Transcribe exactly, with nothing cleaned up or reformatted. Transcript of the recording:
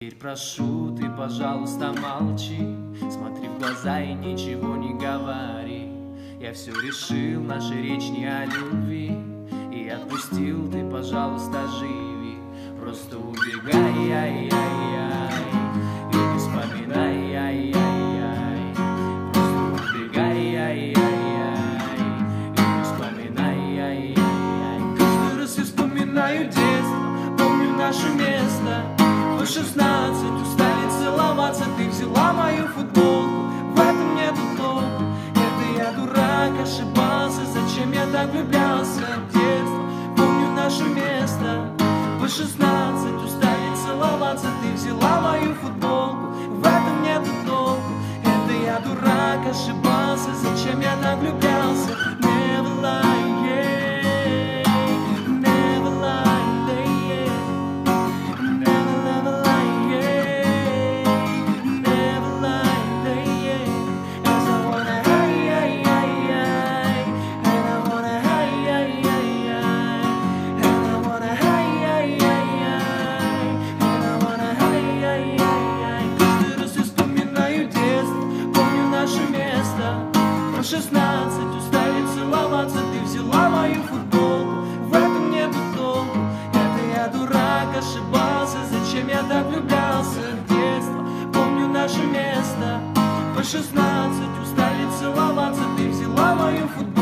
Теперь прошу, ты, пожалуйста, молчи, смотри в глаза и ничего не говори. Я все решил, наша речь не о любви, и отпустил, ты, пожалуйста, живи. Просто убегай, ай-яй-яй, и не вспоминай, ай-яй-яй. Просто убегай, ай-яй-яй, и не вспоминай, ай-яй-яй. Каждый раз я вспоминаю детство, помню наше место. В шестнадцать устали целоваться, ты взяла мою футболку, в этом нету толку. Это я дурак, ошибался, зачем я так влюблялся в детство. Помню наше место. В шестнадцать устали целоваться, ты взяла мою футболку, в этом нету толку. Это я дурак, ошибался, зачем я так влюблялся. Never lie, yeah. Never lie, yeah. Never, never lie, yeah. Never lie, yeah. As I wanna, hey, hey, hey, hey. And I wanna, hey, hey, hey, hey. And I wanna, hey, hey, hey, hey. And I wanna, hey, hey, hey, hey. Каждый раз я вспоминаю детство, помню наше место. Про шестнадцать устали целоваться, ты взяла мою футболку, в этом нету толку. Это я дурак, ошибался, зачем я так влюблялся в детство. Помню наше место. По шестнадцать устали целоваться, ты взяла мою футболку.